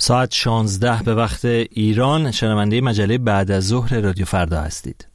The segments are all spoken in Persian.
ساعت 16 به وقت ایران. شنونده مجله بعد از ظهر رادیو فردا هستید.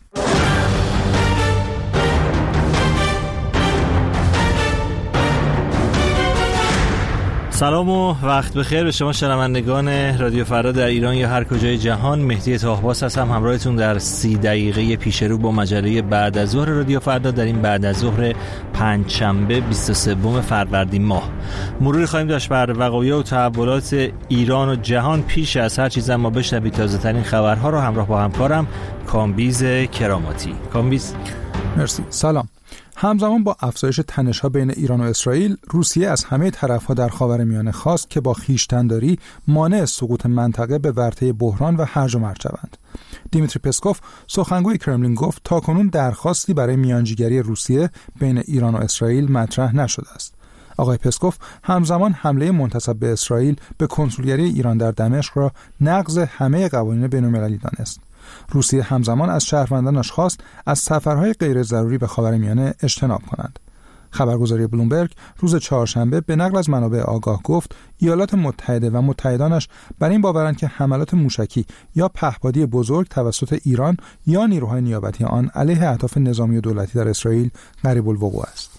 سلام و وقت بخیر به شما شنوندگان رادیو فردا در ایران یا هر کجای جهان. مهدی طاهباس هستم همراهتون در 30 دقیقه پیش رو با مجله بعد از ظهر رادیو فردا در این بعد از ظهر پنجشنبه 23 فروردین ماه. مروری خواهیم داشت بر وقایع و تحولات ایران و جهان. پیش از هر چیز ما بشنوید تازه ترین خبرها رو همراه با همکارم کامبیز کراماتی. کامبیز. مرسی. سلام. همزمان با افزایش تنش‌ها بین ایران و اسرائیل، روسیه از همه طرف‌ها در خاورمیانه خواست که با خویشتن‌داری مانع سقوط منطقه به ورطه بحران و هرج و مرج شوند. دیمیتری پسکوف، سخنگوی کرملین، گفت تاکنون درخواستی برای میانجیگری روسیه بین ایران و اسرائیل مطرح نشده است. آقای پسکوف همزمان حمله منتسب به اسرائیل به کنسولگری ایران در دمشق را نقض همه قوانین بین‌المللی دانست. روسیه همزمان از شهروندانش خواست از سفرهای غیر ضروری به خاورمیانه اجتناب کنند. خبرگزاری بلومبرگ روز چهارشنبه به نقل از منابع آگاه گفت ایالات متحده و متحدانش بر این باورند که حملات موشکی یا پهپادی بزرگ توسط ایران یا نیروهای نیابتی آن علیه اهداف نظامی و دولتی در اسرائیل قریب الوقوع است.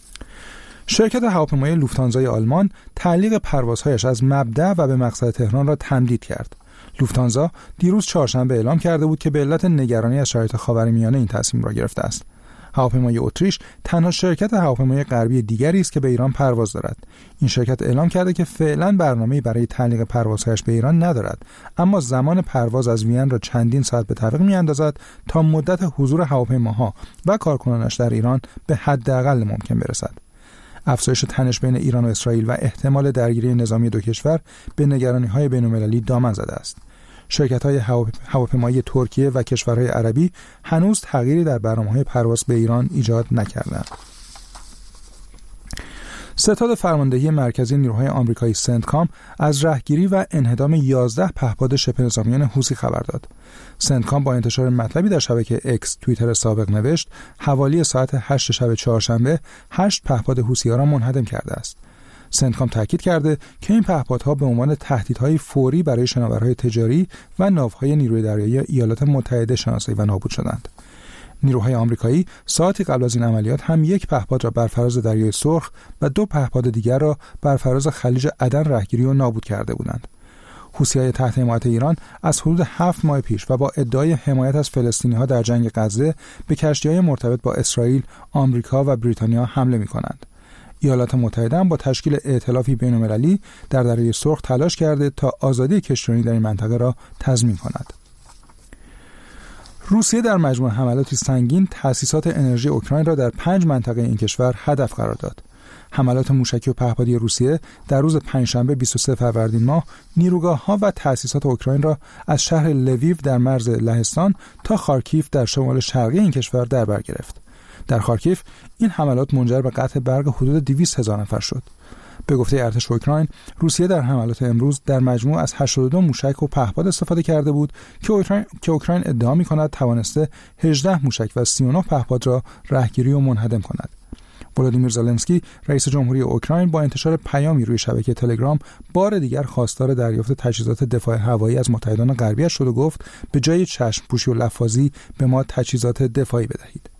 شرکت هواپیمایی لوفتانزای آلمان تعلیق پروازهایش از مبدأ و به مقصد تهران را تمدید کرد. لوفتانزا دیروز چهارشنبه اعلام کرده بود که به علت نگرانی از شرایط خاورمیانه این تصمیم را گرفته است. هواپیمای اتریش تنها شرکت هواپیمای غربی دیگری است که به ایران پرواز دارد. این شرکت اعلام کرده که فعلا برنامه‌ای برای تعلیق پروازهایش به ایران ندارد، اما زمان پرواز از وین را چندین ساعت به تعویق می‌اندازد تا مدت حضور هواپیماها و کارکنانش در ایران به حداقل ممکن برسد. افزایش تنش بین ایران و اسرائیل و احتمال درگیری نظامی دو کشور به نگرانی‌های بین‌المللی دامن زده است. شرکت‌های هواپیمایی ترکیه و کشورهای عربی هنوز تغییری در برنامه‌های پرواز به ایران ایجاد نکردند. ستاد فرماندهی مرکزی نیروهای آمریکایی سنتکام از رهگیری و انهدام 11 پهپاد شبه نظامیان حوثی خبر داد. سنتکام با انتشار مطلبی در شبکه اکس توییتر سابق نوشت حوالی ساعت 8 شب چهارشنبه 8 پهپاد حوثی‌ها را منهدم کرده است. سنتکام تاکید کرده که این پهپادها به عنوان تهدیدهای فوری برای شناورهای تجاری و ناوهای نیروی دریایی ایالات متحده شناسایی و نابود شدند. نیروهای آمریکایی ساعتی قبل از این عملیات هم یک پهپاد را بر فراز دریای سرخ و 2 پهپاد دیگر را بر فراز خلیج عدن رهگیری و نابود کرده بودند. حوثی‌های تحت حمایت ایران از حدود 7 ماه پیش و با ادعای حمایت از فلسطینی‌ها در جنگ غزه به کشتی‌های مرتبط با اسرائیل، آمریکا و بریتانیا حمله می‌کنند. ایالات متحده هم با تشکیل ائتلافی بین‌المللی در دریای سرخ تلاش کرده تا آزادی کشتیرانی در این منطقه را تضمین کند. روسیه در مجموع حملاتی سنگین تأسیسات انرژی اوکراین را در 5 منطقه این کشور هدف قرار داد. حملات موشکی و پهپادی روسیه در روز پنجشنبه 23 فروردین ماه نیروگاه‌ها و تأسیسات اوکراین را از شهر لویو در مرز لهستان تا خارکیف در شمال شرقی این کشور در بر گرفت. در خارکیف این حملات منجر به قطع برق حدود 200,000 نفر شد. به گفته ارتش اوکراین، روسیه در حملات امروز در مجموع از 82 موشک و پهپاد استفاده کرده بود که اوکراین ادعا می‌کند توانسته 18 موشک و 39 پهپاد را رهگیری و منهدم کند. ولادیمیر زلنسکی، رئیس جمهوری اوکراین، با انتشار پیامی روی شبکه تلگرام بار دیگر خواستار دریافت تجهیزات دفاع هوایی از متحدان غربی شد و گفت به جای چشم‌پوشی و لفاظی به ما تجهیزات دفاعی بدهید.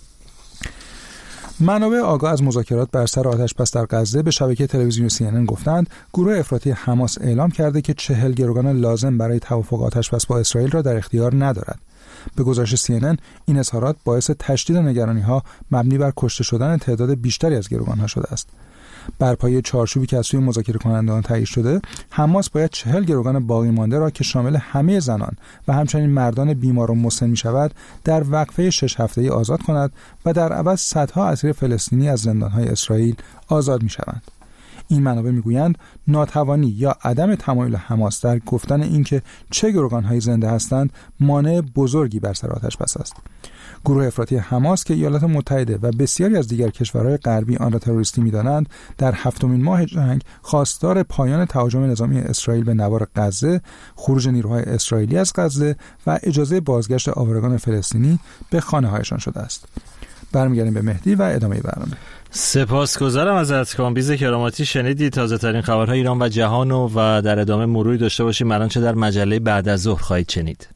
منابع آگاه از مذاکرات بر سر آتش‌بس در غزه به شبکه تلویزیونی CNN گفتند گروه افراطی حماس اعلام کرده که 40 گروگان لازم برای توافق آتش‌بس با اسرائیل را در اختیار ندارد. به گزارش CNN این اظهارات باعث تشدید نگرانی‌ها مبنی بر کشته شدن تعداد بیشتری از گروگان‌ها شده است. بر پایه چارچوبی که از سوی مذاکره کنندگان تایید شده، حماس باید 40 گروگان باقی مانده را که شامل همه زنان و همچنین مردان بیمار و مسن می‌شود در وقفه 6 هفته‌ای آزاد کند و در عوض صدها اسیر فلسطینی از زندان‌های اسرائیل آزاد می‌شوند. این منابع میگویند ناتوانی یا عدم تمایل حماس در گفتن اینکه چه گروگان‌هایی زنده هستند مانع بزرگی بر سر آتش‌بس است. گروه افراطی حماس که ایالات متحده و بسیاری از دیگر کشورهای غربی آن را تروریستی می‌دانند، در 7مین ماه جنگ خواستار پایان تهاجم نظامی اسرائیل به نوار غزه، خروج نیروهای اسرائیلی از غزه و اجازه بازگشت آوارگان فلسطینی به خانه‌هایشان شده است. برمیگردیم به مهدی و ادامه برنامه. سپاسگزارم ازت کامبیز کراماتی. شنیدی تازه ترین خبرهای ایران و جهان و در ادامه مروری داشته باشیم الان چه در مجله بعد از ظهر خواهید شنید.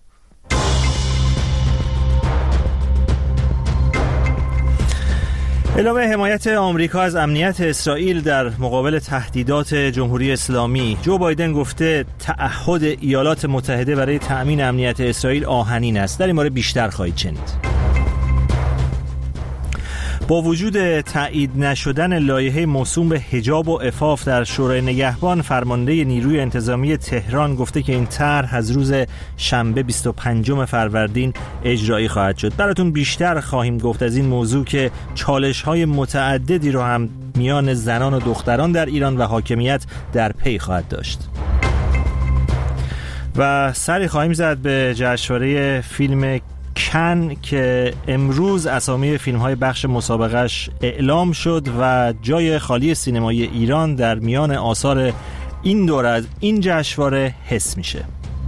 اعلام حمایت آمریکا از امنیت اسرائیل در مقابل تهدیدات جمهوری اسلامی. جو بایدن گفته تعهد ایالات متحده برای تأمین امنیت اسرائیل آهنین است. در این مورد بیشتر خواهید شنید. با وجود تایید نشدن لایحه موسوم به حجاب و عفاف در شورای نگهبان، فرمانده نیروی انتظامی تهران گفته که این طرح از روز شنبه 25 فروردین اجرایی خواهد شد. براتون بیشتر خواهیم گفت از این موضوع که چالش‌های متعددی رو هم میان زنان و دختران در ایران و حاکمیت در پی خواهد داشت. و سری خواهیم زد به جشنواره فیلم کن که امروز اسامی فیلم‌های بخش مسابقهش اعلام شد و جای خالی سینمای ایران در میان آثار این دور از این جشنواره حس میشه.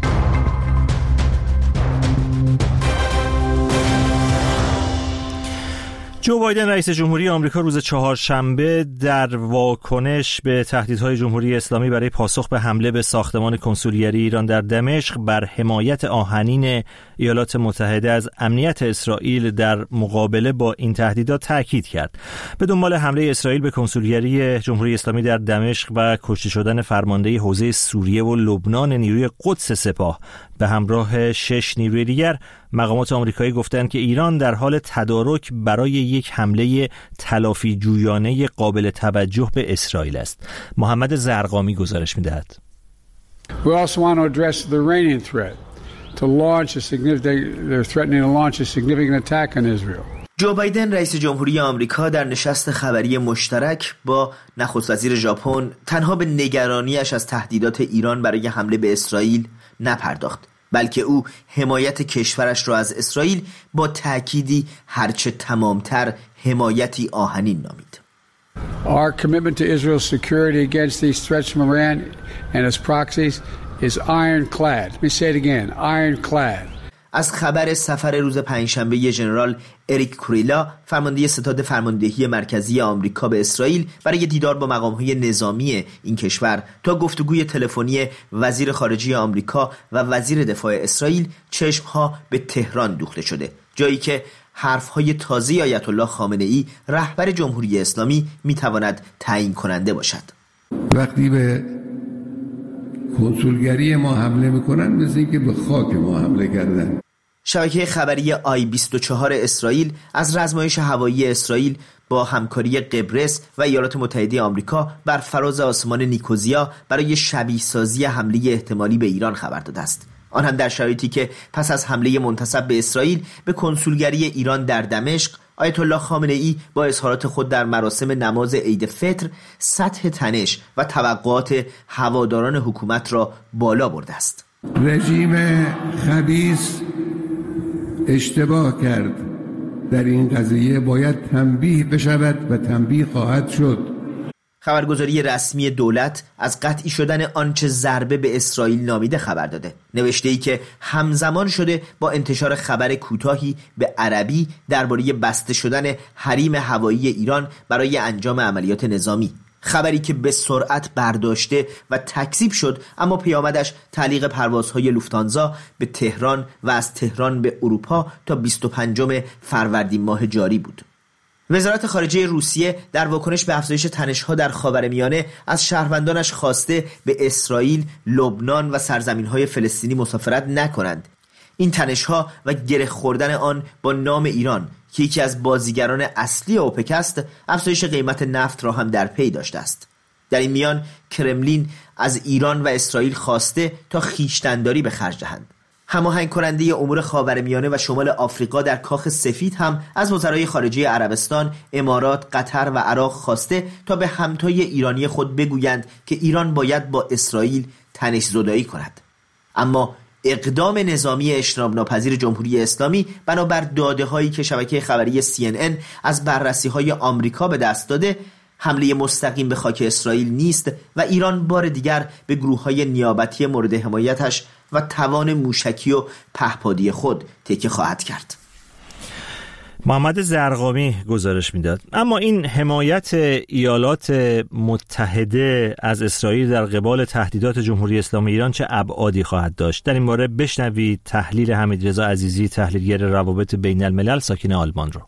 جو بایدن رئیس جمهوری آمریکا روز چهارشنبه در واکنش به تهدیدهای جمهوری اسلامی برای پاسخ به حمله به ساختمان کنسولگری ایران در دمشق بر حمایت آهنین ایالات متحده از امنیت اسرائیل در مقابله با این تهدیدات تاکید کرد. به دنبال حمله اسرائیل به کنسولگری جمهوری اسلامی در دمشق و کشته شدن فرمانده حوزه سوریه و لبنان نیروی قدس سپاه به همراه 6 نیروی دیگر، مقامات آمریکایی گفتند که ایران در حال تدارک برای یک حمله تلافی جویانه قابل توجه به اسرائیل است. محمد زرقامی گزارش می‌دهد. We also want to address the Iranian threat to launch they're threatening to launch a significant attack on Israel. جو بایدن رئیس جمهوری آمریکا در نشست خبری مشترک با نخست وزیر ژاپن تنها به نگرانیش از تهدیدات ایران برای حمله به اسرائیل نپرداخت، بلکه او حمایت کشورش را از اسرائیل با تأکیدی هرچه تمامتر حمایتی آهنین نامید. Our commitment to Israel's security against these threats from Iran and its proxies is ironclad. Let me say it again, ironclad. از خبر سفر روز پنجشنبه ژنرال اریک کوریلا، فرمانده ستاد فرماندهی مرکزی آمریکا به اسرائیل برای دیدار با مقام‌های نظامی این کشور تا گفتگوی تلفنی وزیر خارجه آمریکا و وزیر دفاع اسرائیل، چشم‌ها به تهران دوخته شده، جایی که حرف‌های تازه آیت الله خامنه‌ای رهبر جمهوری اسلامی می‌تواند تعیین کننده باشد. وقتی به کنسولگری ما حمله میکنن مثل اینکه به خاک ما حمله کردن. شبکه خبری آی-24 اسرائیل از رزمایش هوایی اسرائیل با همکاری قبرس و ایالات متحده آمریکا بر فراز آسمان نیکوزیا برای شبیه سازی حمله احتمالی به ایران خبر داده است. آن هم در شرایطی که پس از حمله منتسب به اسرائیل به کنسولگری ایران در دمشق، آیت الله خامنه‌ای با اظهارات خود در مراسم نماز عید فطر سطح تنش و توقعات هواداران حکومت را بالا برده است. رژیم خبیث اشتباه کرد. در این قضیه باید تنبیه بشود و تنبیه خواهد شد. خبرگزاری رسمی دولت از قطعی شدن آنچه ضربه به اسرائیل نامیده خبر داده. نوشته‌ای که همزمان شده با انتشار خبر کوتاهی به عربی درباره بسته شدن حریم هوایی ایران برای انجام عملیات نظامی. خبری که به سرعت برداشته و تکذیب شد، اما پیامدش تعلیق پروازهای لوفتانزا به تهران و از تهران به اروپا تا 25 فروردین ماه جاری بود. وزارت خارجه روسیه در واکنش به افزایش تنش‌ها در خاورمیانه از شهروندانش خواسته به اسرائیل، لبنان و سرزمین‌های فلسطینی مسافرت نکنند. این تنش‌ها و گره خوردن آن با نام ایران که یکی از بازیگران اصلی اوپک است، افزایش قیمت نفت را هم در پی داشته است. در این میان کرملین از ایران و اسرائیل خواسته تا خویشتن‌داری به خرج دهند. هماهنگ کننده امور خاورمیانه و شمال آفریقا در کاخ سفید هم از وزرای خارجه عربستان، امارات، قطر و عراق خواسته تا به همتای ایرانی خود بگویند که ایران باید با اسرائیل تنش زدایی کند. اما اقدام نظامی اجتناب ناپذیر جمهوری اسلامی بنابر داده‌هایی که شبکه خبری CNN از بررسی‌های آمریکا به دست داده، حمله مستقیم به خاک اسرائیل نیست و ایران بار دیگر به گروه‌های نیابتی مورد حمایتش و توان موشکی و پهپادی خود تکیه خواهد کرد. محمد زرقامی گزارش میداد. اما این حمایت ایالات متحده از اسرائیل در قبال تهدیدات جمهوری اسلامی ایران چه ابعادی خواهد داشت؟ در این باره بشنوید تحلیل حمیدرضا عزیزی، تحلیلگر روابط بین الملل ساکن آلمان رو.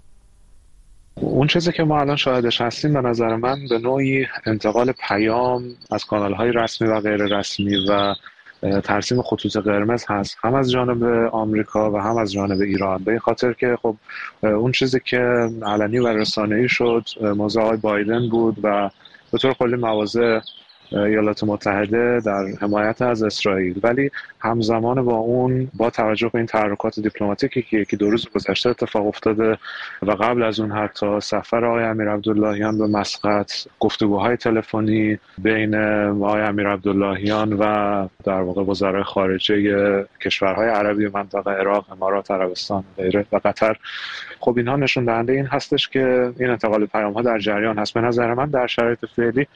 اون چیزی که ما الان شاهدش هستیم به نظر من به نوعی انتقال پیام از کانال‌های رسمی و غیر رسمی و ترسیم خطوط قرمز هست، هم از جانب آمریکا و هم از جانب ایران. به این خاطر که خب اون چیزی که علنی و رسانه‌ای شد موضوع آقای بایدن بود و به طور کلی مواضع ایالات متحده در حمایت از اسرائیل، ولی همزمان با اون با توجه به این تحرکات دیپلماتیکی که یکی دو روز گذشته اتفاق افتاده و قبل از اون حتی سفر آقای امیرعبداللهیان به مسقط، گفتگوهای تلفنی بین آقای امیرعبداللهیان و در واقع وزرای خارجه کشورهای عربی منطقه، عراق، امارات عربستان غیره و قطر، خب اینها نشون دهنده این هستش که این انتقال پیام‌ها در جریان هست. به نظر من در شرایط فعلی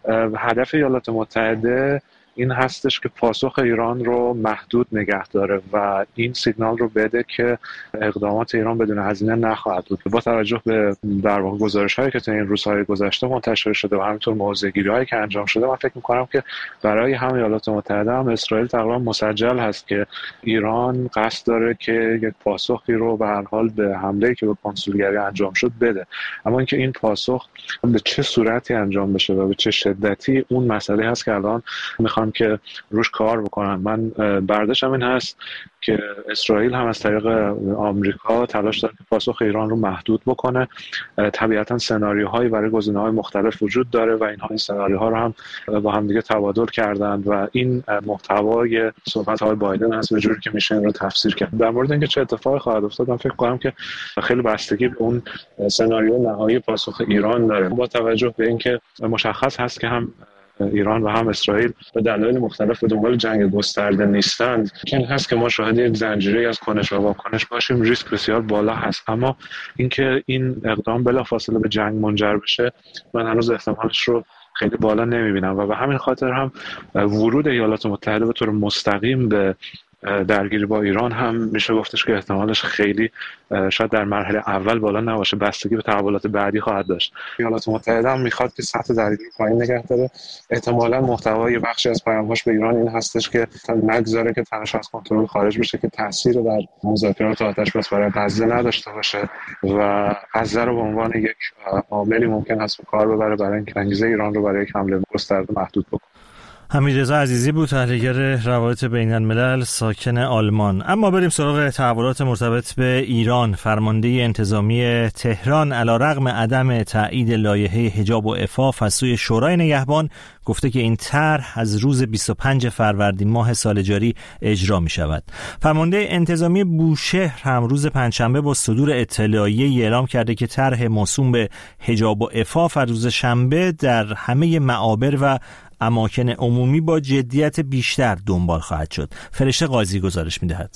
هدف ایالات متحده این هستش که پاسخ ایران رو محدود نگه داره و این سیگنال رو بده که اقدامات ایران بدون هزینه نخواهد بود. با توجه به در واقع گزارش‌هایی که تا این روزهای گذشته منتشر شده و همینطور موضع‌گیری‌هایی که انجام شده، من فکر می‌کنم که برای هم ایالات متحده هم اسرائیل تقریبا مسجل هست که ایران قصد داره که یک پاسخی رو به هر حال به حمله‌ای که به کنسولگری انجام شد بده. اما اینکه این پاسخ به چه صورتی انجام بشه و به چه شدتی، اون مسئله هست که الان می‌خوام که روش کار بکنن. من برداشتم این هست که اسرائیل هم از طریق آمریکا تلاش داره که پاسخ ایران رو محدود بکنه. طبیعتا سناریوهایی برای گزینه‌های مختلف وجود داره و این سناریوها رو هم با هم دیگه تبادل کردند و این محتوای صحبت‌های بایدن هست به جوری که میشه این رو تفسیر کرد. در مورد اینکه چه اتفاقی خواهد افتاد، من فکر کنم که خیلی بستگی به اون سناریو نهایی پاسخ ایران داره. با توجه به اینکه مشخص هست که هم ایران و هم اسرائیل به دلایل مختلف به دنبال جنگ گسترده نیستند، این هست که ما شاهد یک زنجیره از کنش و واکنش باشیم. ریسک بسیار بالا هست، اما اینکه این اقدام بلافاصله به جنگ منجر بشه، من هنوز احتمالش رو خیلی بالا نمیبینم و به همین خاطر هم ورود ایالات متحده به طور مستقیم به درگیری با ایران هم میشه گفتش که احتمالش خیلی شاید در مرحله اول بالا نباشه، بستگی به تحولات بعدی خواهد داشت. ایالات متحده هم میخواد که سطح درگیری پایین نگه داره. احتمالاً محتوای بخشی از پیام‌هاش به ایران این هستش که نگذاره که تنش از کنترل خارج بشه، که تأثیر در مذاکرات آتش بس برای غزه نداشته باشه و غزه رو به عنوان یک عاملی ممکن هست به کار ببره برای اینکه انگیزه ایران رو برای یک حمله گسترده محدود بکنه. حمیدرضا عزیزی بود، تحلیلگر روابط بین الملل ساکن آلمان. اما بریم سراغ تحولات مرتبط به ایران. فرمانده انتظامی تهران علیرغم عدم تایید لایحه حجاب و عفاف از سوی شورای نگهبان گفته که این طرح از روز 25 فروردین ماه سال جاری اجرا می شود. فرمانده انتظامی بوشهر هم روز پنجشنبه با صدور اطلاعیه‌ای اعلام کرده که طرح موسوم به حجاب و عفاف از روز شنبه در همه معابر و اماکن عمومی با جدیت بیشتر دنبال خواهد شد. فرشته قاضی گزارش می‌دهد.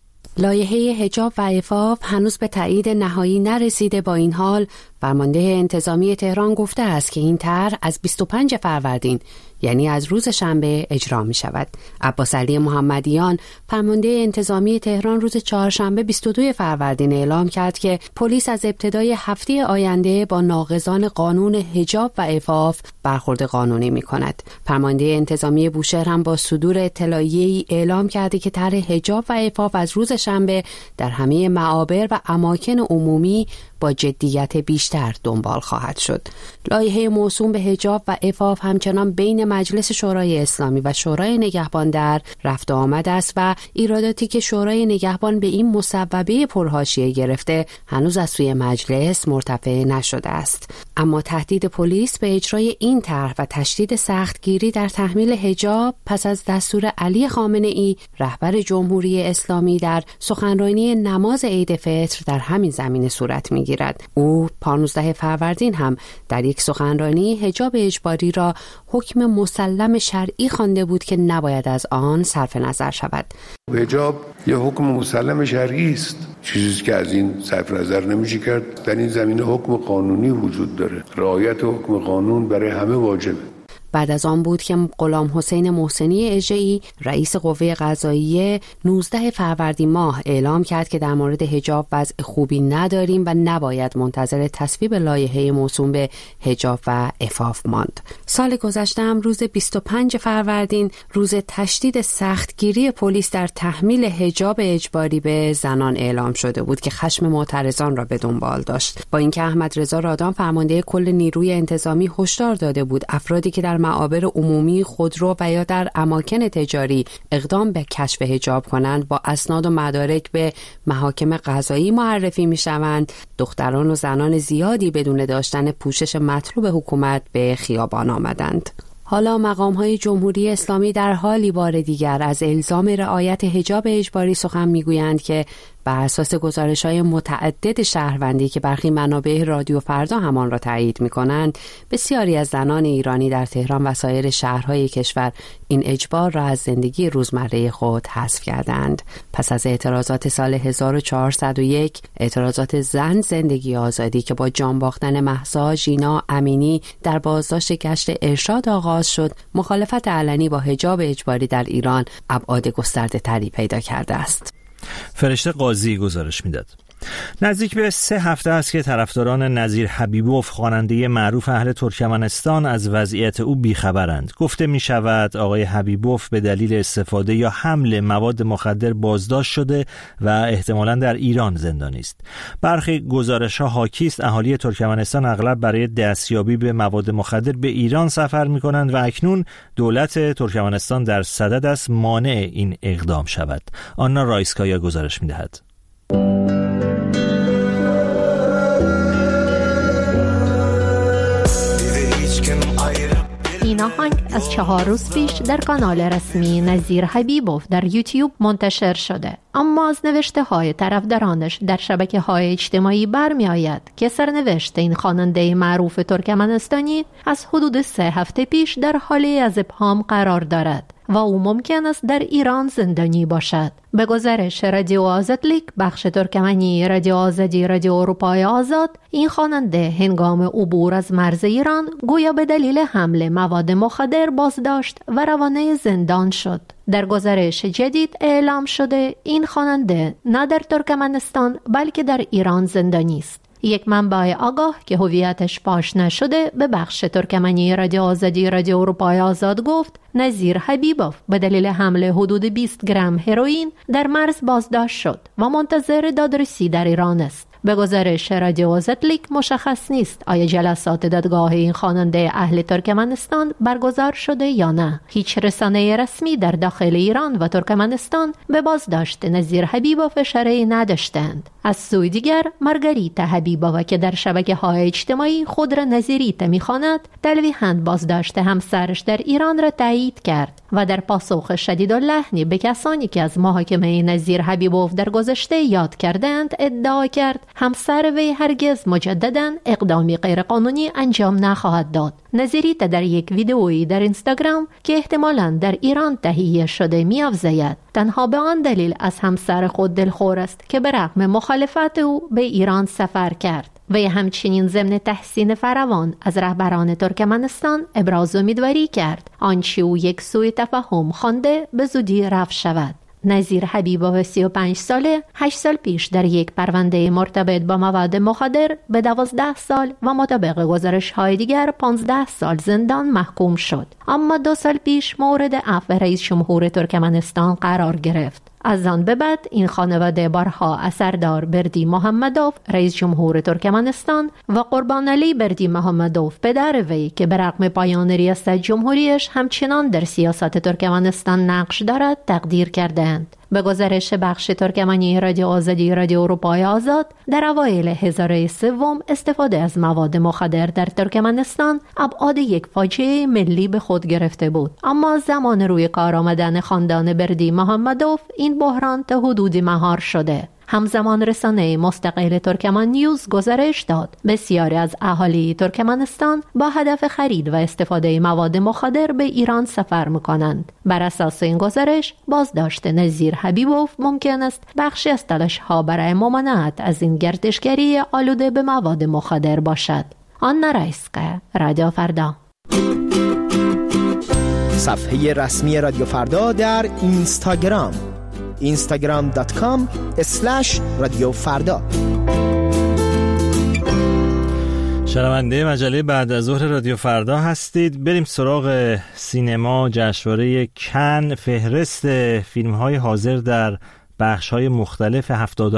لایحه حجاب و عفاف هنوز به تایید نهایی نرسیده. با این حال فرمانده انتظامی تهران گفته است که این طرح از 25 فروردین یعنی از روز شنبه اجرا می شود. عباس علی محمدیان فرمانده انتظامی تهران روز چهارشنبه 22 فروردین اعلام کرد که پلیس از ابتدای هفته آینده با ناقضان قانون حجاب و عفاف برخورد قانونی می کند. فرمانده انتظامی بوشهر هم با صدور اطلاعیه‌ای اعلام کرده که طرح حجاب و عفاف از روز شنبه در همه معابر و اماکن عمومی با جدیت بیشتر دنبال خواهد شد. لایحه موسوم به حجاب و عفاف همچنان بین مجلس شورای اسلامی و شورای نگهبان در رفت و آمد است و ایراداتی که شورای نگهبان به این مصوبه پرحاشیه گرفته هنوز از سوی مجلس مرتفع نشده است. اما تهدید پلیس به اجرای این طرح و تشدید سختگیری در تحمیل حجاب پس از دستور علی خامنه‌ای رهبر جمهوری اسلامی در سخنرانی نماز عید فطر در همین زمینه صورت می‌گیرد. او 15 فروردین هم در یک سخنرانی حجاب اجباری را حکم مسلم شرعی خوانده بود که نباید از آن صرف نظر شود. حجاب یه حکم مسلم شرعی است، چیزی که از این صرف نظر نمیشه کرد. در این زمینه حکم قانونی وجود داره، رعایت حکم قانون برای همه واجبه. بعد از آن بود که غلام حسین محسنی اژه‌ای رئیس قوه قضاییه 19 فروردین ماه اعلام کرد که در مورد حجاب وضع خوبی نداریم و نباید منتظر تصویب لایحه موسوم به حجاب و عفاف ماند. سال گذشته هم روز 25 فروردین روز تشدید سختگیری پلیس در تحمیل حجاب اجباری به زنان اعلام شده بود که خشم معترضان را به دنبال داشت. با اینکه احمد رضا رادان فرمانده کل نیروی انتظامی هشدار داده بود افرادی که در معابر عمومی، خودرو و یا در اماکن تجاری اقدام به کشف حجاب کنند با اسناد و مدارک به محاکم قضایی معرفی می‌شوند، دختران و زنان زیادی بدون داشتن پوشش مطلوب حکومت به خیابان آمدند. حالا مقام‌های جمهوری اسلامی در حالی بار دیگر از الزام رعایت حجاب اجباری سخن می‌گویند که بر اساس گزارش‌های متعدد شهروندی که برخی منابع رادیو فردا همان را تایید می‌کنند، بسیاری از زنان ایرانی در تهران و سایر شهرهای کشور این اجبار را از زندگی روزمره خود حذف کردند. پس از اعتراضات سال 1401، اعتراضات زن زندگی آزادی که با جان باختن مهسا ژینا امینی در بازداشت گشت ارشاد آغاز شد، مخالفت علنی با حجاب اجباری در ایران ابعاد گسترده‌تری پیدا کرده است. فرشته قاضی گزارش میداد. نزدیک به 3 هفته است که طرفداران نظیر حبیبوف خواننده معروف اهل ترکمنستان از وضعیت او بیخبرند. گفته می شود آقای حبیبوف به دلیل استفاده یا حمل مواد مخدر بازداشت شده و احتمالاً در ایران زندانی است. برخی گزارش‌ها حاکی است اهالی ترکمنستان اغلب برای دستیابی به مواد مخدر به ایران سفر می‌کنند و اکنون دولت ترکمنستان در صدد است مانع این اقدام شود. آنا رایسکایا گزارش می‌دهد. این آهنگ از 4 روز پیش در کانال رسمی نظیر حبیبوف در یوتیوب منتشر شده، اما از نوشته های طرفدارانش در شبکه های اجتماعی برمی آید که سرنوشت این خواننده معروف ترکمنستانی از حدود 3 هفته پیش در حالی از ابهام قرار دارد و او ممکن است در ایران زندانی باشد. به گزارش رادیو آزادلیک، بخش ترکمنی رادیو آزادی رادیو اروپای آزاد، این خواننده هنگام عبور از مرز ایران گویا به دلیل حمل مواد مخدر بازداشت و روانه زندان شد. در گزارش جدید اعلام شده این خواننده نه در ترکمنستان بلکه در ایران زندانی است. یک منبع آگاه که هویتش فاش نشده به بخش ترکمنی رادیو آزادی رادیو اروپای آزاد گفت نظیر حبیبوف به دلیل حمل حدود 20 گرم هروئین در مرز بازداشت شد و منتظر دادرسی در ایران است. به گزارش رادیو آزادلیک مشخص نیست آیا جلسات دادگاه این خواننده اهل ترکمنستان برگزار شده یا نه. هیچ رسانه رسمی در داخل ایران و ترکمنستان به بازداشت نظیر حبیبوف اشاره نداشتند. از سوی دیگر مارگاریتا حبیبوف که در شبکه‌های اجتماعی خود را نظیریتا می‌خواند، تلویحاً بازداشت همسرش در ایران را تایید کرد و در پاسخ شدیداللحنی به کسانی که از محاکمه نظیر حبیبوف در گذشته یاد کردند ادعا کرد همسر وی هرگز مجدداً اقدامی غیرقانونی انجام نخواهد داد. نظیریتا در یک ویدئویی در اینستاگرام که احتمالاً در ایران تهیه شده می‌افزاید تنها به آن دلیل از همسر خود دلخور است که به رغم مخالفت او به ایران سفر کرد. و همچنین ضمن تحسین فراوان از رهبران ترکمنستان ابراز امیدواری کرد آنچه او یک سوء تفاهم خوانده به زودی رفع شود. نظیر حبیبوف 35 ساله 8 سال پیش در یک پرونده مرتبط با مواد مخدر به 12 سال و مطابق گزارش‌های دیگر 15 سال زندان محکوم شد، اما 2 سال پیش مورد عفو رئیس جمهور ترکمنستان قرار گرفت. از آن به بعد این خانواده بارها از سردار بردی محمدوف رئیس جمهور ترکمنستان و قربانعلی بردی محمدوف پدر وی که به رغم پایان ریاست جمهوریش همچنان در سیاست ترکمنستان نقش دارد تقدیر کردند. به گزارش بخش ترکمنی رادیو آزادی رادیو اروپای آزاد، در اوایل هزاره سوم استفاده از مواد مخدر در ترکمنستان ابعاد یک فاجعه ملی به خود گرفته بود، اما زمان روی کار آمدن خاندان بردی محمدوف این بحران تا حدودی مهار شده. همزمان رسانه مستقل ترکمن نیوز گزارش داد بسیاری از اهالی ترکمنستان با هدف خرید و استفاده مواد مخدر به ایران سفر می‌کنند. بر اساس این گزارش بازداشت نظیر حبیبوف ممکن است بخشی از تلاش‌ها برای ممانعت از این گردشگری آلوده به مواد مخدر باشد. آنا رایسکایا، رادیو فردا. صفحه رسمی رادیو فردا در اینستاگرام instagram.com/رادیو فردا. شنونده مجله بعد از ظهر رادیو فردا هستید. بریم سراغ سینما. جشنواره کن فهرست فیلم‌های حاضر در بخش‌های مختلف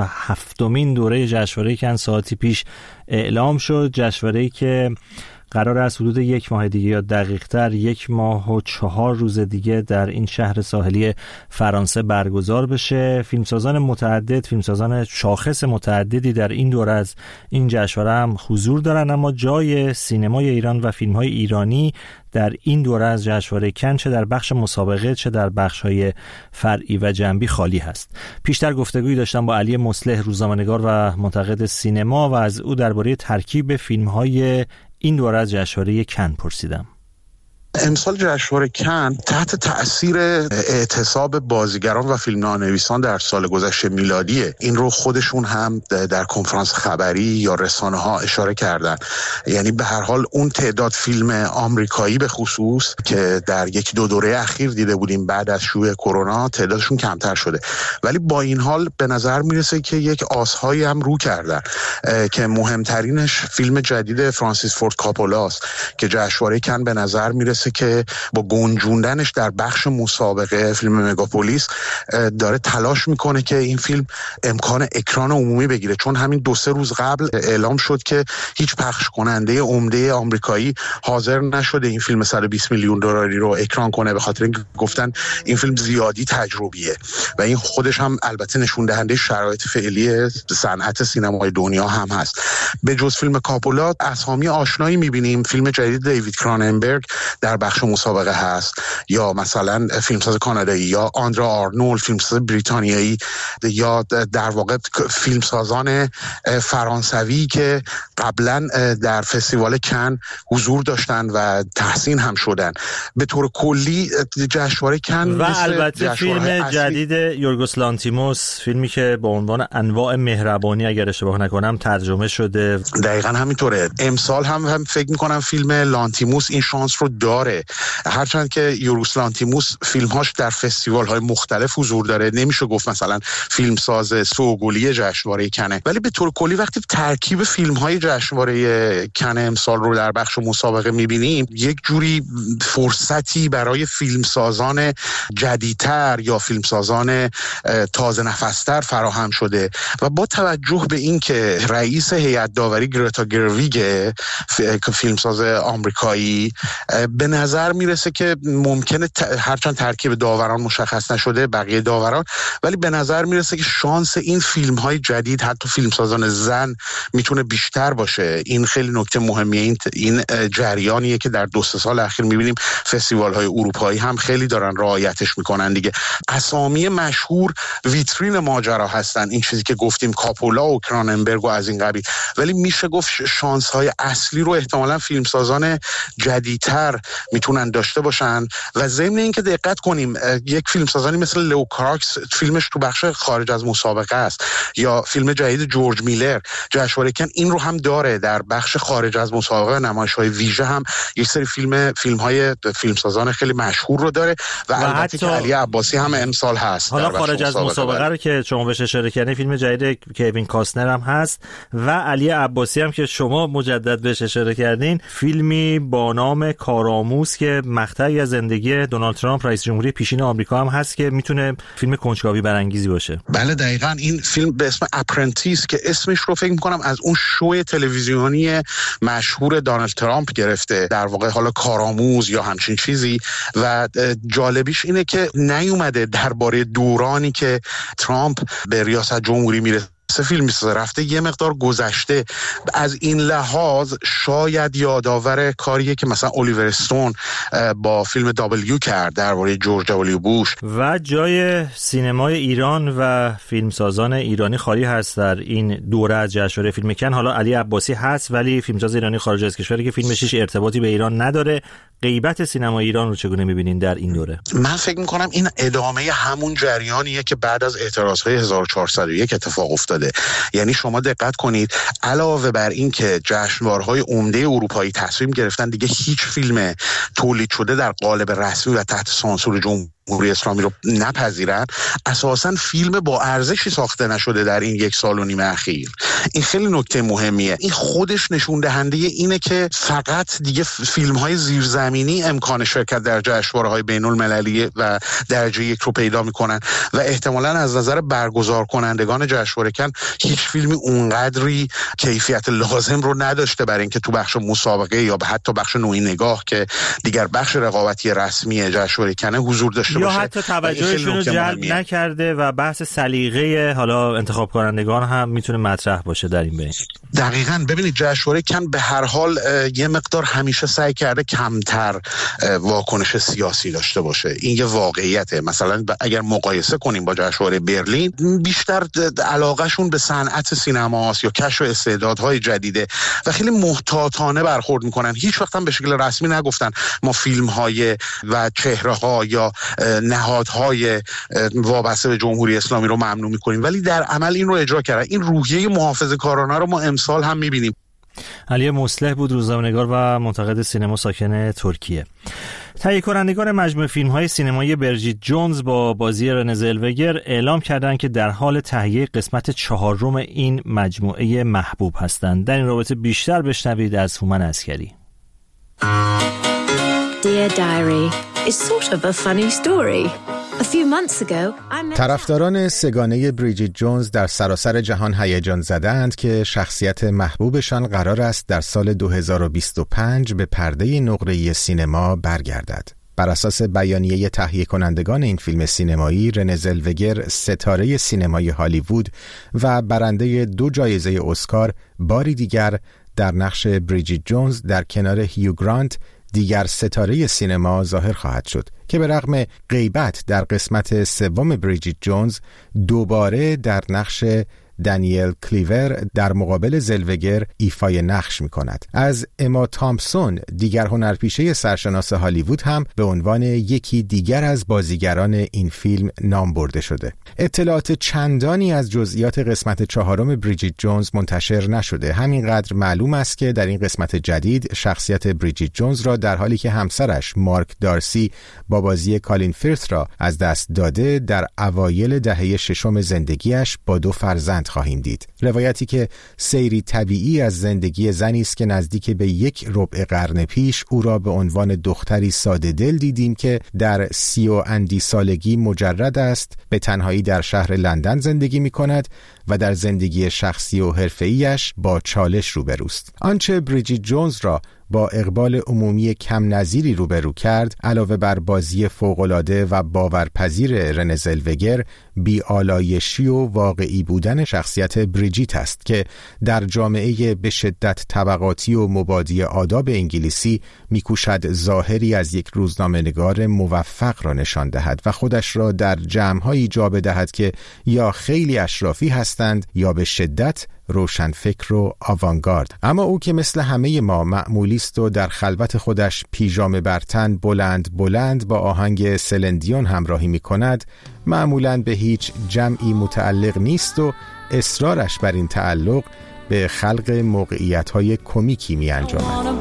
77مین دوره جشنواره کن ساعتی پیش اعلام شد. جشنواره‌ای که قرار است حدود 1 ماه دیگه یا دقیق‌تر 1 ماه و 4 روز دیگه در این شهر ساحلی فرانسه برگزار بشه. فیلمسازان متعدد، فیلمسازان شاخص متعددی در این دوره از این جشنواره هم حضور دارن، اما جای سینمای ایران و فیلم‌های ایرانی در این دوره از جشنواره کن چه در بخش مسابقه چه در بخش‌های فرعی و جنبی خالی هست. پیشتر گفتگویی داشتم با علی مصلح، روزنامه‌نگار و منتقد سینما، و از او درباره ترکیب فیلم‌های این دوره از جشنواره کن پرسیدم. امسال جشنواره کن تحت تأثیر اعتصاب بازیگران و فیلمنامه‌نویسان در سال گذشته میلادیه. این رو خودشون هم در کنفرانس خبری یا رسانه ها اشاره کردن. یعنی به هر حال اون تعداد فیلم آمریکایی به خصوص که در 1-2 دوره اخیر دیده بودیم بعد از شیوع کرونا تعدادشون کمتر شده، ولی با این حال به نظر میرسه که یک آس‌هایی هم رو کردن که مهمترینش فیلم جدید فرانسیس فورد کاپولاست که جشنواره کن به نظر میرسه که با گنجوندنش در بخش مسابقه فیلم مگاپولیس داره تلاش میکنه که این فیلم امکان اکران عمومی بگیره، چون همین 2-3 روز قبل اعلام شد که هیچ پخش کننده عمده آمریکایی حاضر نشده این فیلم 120 میلیون دلاری رو اکران کنه، به خاطر اینکه گفتن این فیلم زیادی تجربیه و این خودش هم البته نشون دهنده شرایط فعلی صنعت سینمای دنیا هم هست. به جز فیلم کاپولا اسامی آشنایی میبینیم. فیلم جدید دیوید کراننبرگ در بخش مسابقه هست، یا مثلا فیلمساز کانادایی یا آندرا آرنولد فیلمساز بریتانیایی، یا در واقع فیلمسازان فرانسوی که قبلا در فستیوال کن حضور داشتن و تحسین هم شدن. به طور کلی جشنواره کن و البته فیلم جدید یورگوس لانتیموس، فیلمی که با عنوان انواع مهربانی اگر اشتباه نکنم ترجمه شده. دقیقاً همینطوره. امسال هم فکر می‌کنم فیلم لانتیموس این شانس رو داره، هرچند که یورگوس لانتیموس فیلم‌هاش در فستیوال‌های مختلف حضور داره، نمیشه گفت مثلا فیلمساز سوگلی جشنواره کنه، ولی به طور کلی وقتی ترکیب فیلم‌های جشنواره کن امسال رو در بخش مسابقه می‌بینیم، یک جوری فرصتی برای فیلمسازان جدیدتر یا فیلمسازان تازه نفستر فراهم شده و با توجه به این که رئیس هیئت داوری گرتا گرویگ فیلمساز آمریکایی به نظر میرسه که ممکنه هرچند ترکیب داوران مشخص نشده بقیه داوران، ولی به نظر میرسه که شانس این فیلم‌های جدید حتی فیلمسازان زن میتونه بیشتر باشه. این خیلی نکته مهمیه. این جریانیه که در 2-3 سال اخیر میبینیم فستیوال‌های اروپایی هم خیلی دارن رعایتش میکنن دیگه. اسامی مشهور ویترین ماجرا هستن، این چیزی که گفتیم کاپولا و کراننبرگ و از این قبیل، ولی میشه گفت شانس‌های اصلی رو احتمالاً فیلمسازان جدیدتر میتونن داشته باشن. و ضمن این که دقت کنیم یک فیلمسازانی مثل لئو کراکس فیلمش تو بخش خارج از مسابقه است، یا فیلم جدید جورج میلر جشنواره کن این رو هم داره در بخش خارج از مسابقه، نمایش‌های ویژه هم یک سری فیلم‌های فیلمسازان خیلی مشهور رو داره و البته که علی عباسی هم امسال هست. حالا خارج از مسابقه رو که شما بهش اشاره کردین، فیلم جدید کوین کاستنر هم هست و علی عباسی هم که شما مجدد بهش اشاره کردین، فیلمی با نام کارآموز که مقطعی از زندگی دونالد ترامپ رئیس جمهوری پیشین آمریکا هم هست که میتونه فیلم کنجکاوی برانگیزی باشه. بله دقیقاً. این فیلم به اسم اپرنتیس که اسمش رو فکر می‌کنم از اون شو تلویزیونی مشهور دونالد ترامپ گرفته، در واقع حالا کارآموز یا همچین چیزی، و جالبیش اینه که نیومده درباره دورانی که ترامپ به ریاست جمهوری میره فیلم میسازه، رفته یه مقدار گذشته. از این لحاظ شاید یادآور کاریه که مثلا الیور استون با فیلم دابلیو کرد درباره جورج دابلیو بوش. و جای سینمای ایران و فیلمسازان ایرانی خالی هست در این دوره از جشنواره فیلم کن. حالا علی عباسی هست ولی فیلمساز ایرانی خارج از کشوری که فیلمش هیچ ارتباطی به ایران نداره، غیبت سینما ایران رو چگونه می‌بینین در این دوره؟ من فکر می‌کنم این ادامه همون جریانیه که بعد از اعتراضهای 1401 اتفاق افتاده. یعنی شما دقت کنید، علاوه بر این که جشنواره‌های عمده اروپایی تصمیم گرفتن دیگه هیچ فیلم تولید شده در قالب رسمی و تحت سانسور جمهوری اسلامی رو نپذیرن، اساساً فیلم با ارزشی ساخته نشده در این 1.5 سال اخیر. این خیلی نکته مهمیه. این خودش نشون دهنده اینه که فقط دیگه فیلم‌های زیرزمینی امکان شرکت در جشنواره‌های بین‌المللی و درجه 1 رو پیدا می‌کنن و احتمالاً از نظر برگزار کنندگان جشنواره کن هیچ فیلمی اونقدری کیفیت لازم رو نداشته برای اینکه تو بخش مسابقه یا حتی بخش نوعی نگاه که دیگر بخش رقابتی رسمی جشنواره کن حضور داشته یا حتی توجهشون رو جلب نکرده و بحث سلیقه حالا انتخاب کنندگان هم میتونه مطرح باشه در این بین. دقیقاً. ببینید جشنواره کن به هر حال یه مقدار همیشه سعی کرده کمتر واکنش سیاسی داشته باشه. این یه واقعیته. مثلا اگر مقایسه کنیم با جشنواره برلین، بیشتر علاقهشون به صنعت سینماست یا کشف استعدادهای جدیده و خیلی محتاطانه برخورد میکنن. هیچ وقت هم به شکل رسمی نگفتن ما فیلم‌های و چهره‌ها یا نهادهای وابسته به جمهوری اسلامی رو ممنوع میکنیم، ولی در عمل این رو اجرا کردن. این روحیه محافظه‌کارانه رو ما امسال هم میبینیم. علی مصلح بود، روزنامه‌نگار و منتقد سینما ساکن ترکیه. تهیه کنندگان مجموعه فیلم‌های سینمایی بریجیت جونز با بازی رنه زلوگر اعلام کردند که در حال تهیه قسمت 4 این مجموعه محبوب هستند. در این رابطه بیشتر بشنوید از هومن عسکری. Dear Diary is sort of a funny story. A few months ago, طرفداران سگانه بریجیت جونز در سراسر جهان هیجان زدند که شخصیت محبوبشان قرار است در سال 2025 به پرده نقره‌ای سینما برگردد. بر اساس بیانیه تهیه کنندگان این فیلم سینمایی، رنه زلوگر، ستاره سینمای هالیوود و برنده 2 جایزه اسکار، باری دیگر در نقش بریجیت جونز در کنار هیو گرانت دیگر ستاره سینما ظاهر خواهد شد که به رغم غیبت در قسمت 3 بریجیت جونز دوباره در نقش دانیل کلیور در مقابل زلوگر ایفای نقش می کند. از اما تامپسون، دیگر هنرپیشه سرشناس هالیوود، هم به عنوان یکی دیگر از بازیگران این فیلم نام برده شده. اطلاعات چندانی از جزئیات قسمت 4 بریجیت جونز منتشر نشده. همینقدر معلوم است که در این قسمت جدید شخصیت بریجیت جونز را در حالی که همسرش مارک دارسی با بازی کالین فرث را از دست داده، در اوایل دهه 6 زندگیش با 2 فرزند خواهیم دید. روایتی که سیری طبیعی از زندگی زنی است که نزدیک به 1 ربع قرن پیش او را به عنوان دختری ساده دل دیدیم که در 30 و اندی سالگی مجرد است، به تنهایی در شهر لندن زندگی می کند و در زندگی شخصی و حرفه‌ایش با چالش روبروست. آنچه بریجیت جونز را با اقبال عمومی کم نظیری روبرو کرد، علاوه بر بازی فوق‌العاده و باورپذیر رنه زلوگر، بی‌آلایشی و واقعی بودن شخصیت بریجیت است که در جامعه به شدت طبقاتی و مبادی آداب انگلیسی می‌کوشد ظاهری از یک روزنامه‌نگار موفق را نشان دهد و خودش را در جمع‌هایی جا بدهد که یا خیلی اشرافی هستند یا به شدت روشنفکر و آوانگارد. اما او که مثل همه ما معمولی است و در خلوت خودش پیژامه بر تن بلند با آهنگ سلندیون همراهی می کند، معمولاً به هیچ جمعی متعلق نیست و اصرارش بر این تعلق به خلق موقعیت‌های کمیکی می انجامد.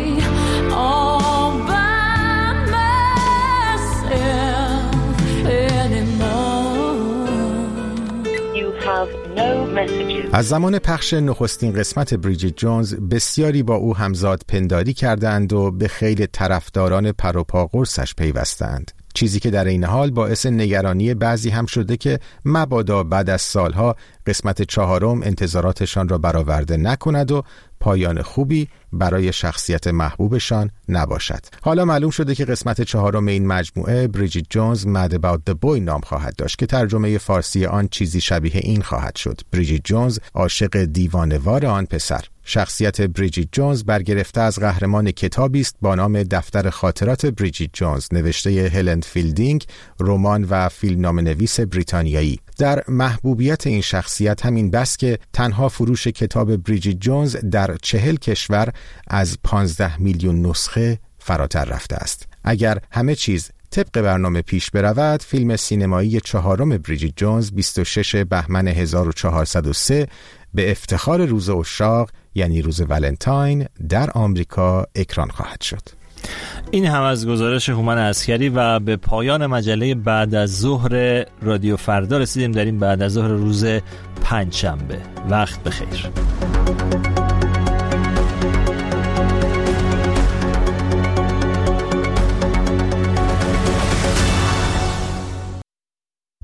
از زمان پخش نخستین قسمت بریجیت جونز، بسیاری با او همزاد پنداری کردند و به خیلی طرفداران پر و پا قرصش پیوستند. چیزی که در این حال باعث نگرانی بعضی هم شده که مبادا بعد از سالها قسمت 4 انتظاراتشان را برآورده نکند و پایان خوبی برای شخصیت محبوبشان نباشد. حالا معلوم شده که قسمت 4 این مجموعه، بریجیت جونز Mad About the Boy، نام خواهد داشت که ترجمه فارسی آن چیزی شبیه این خواهد شد: بریجیت جونز، عاشق دیوانه‌وار آن پسر. شخصیت بریجیت جونز برگرفته از قهرمان کتابی است با نام دفتر خاطرات بریجیت جونز، نوشته هلن فیلدینگ، رمان و فیلمنامه‌نویس بریتانیایی. در محبوبیت این شخصیت همین بس که تنها فروش کتاب بریجیت جونز در 40 کشور از 15 میلیون نسخه فراتر رفته است. اگر همه چیز طبق برنامه پیش برود، فیلم سینمایی چهارم بریجیت جونز 26 بهمن 1403 به افتخار روز عشاق یعنی روز ولنتاین در آمریکا اکران خواهد شد. این هم از گزارش هومن عسکری و به پایان مجله بعد از ظهر رادیو فردا رسیدیم در این بعد از ظهر روز پنجشنبه. وقت بخیر.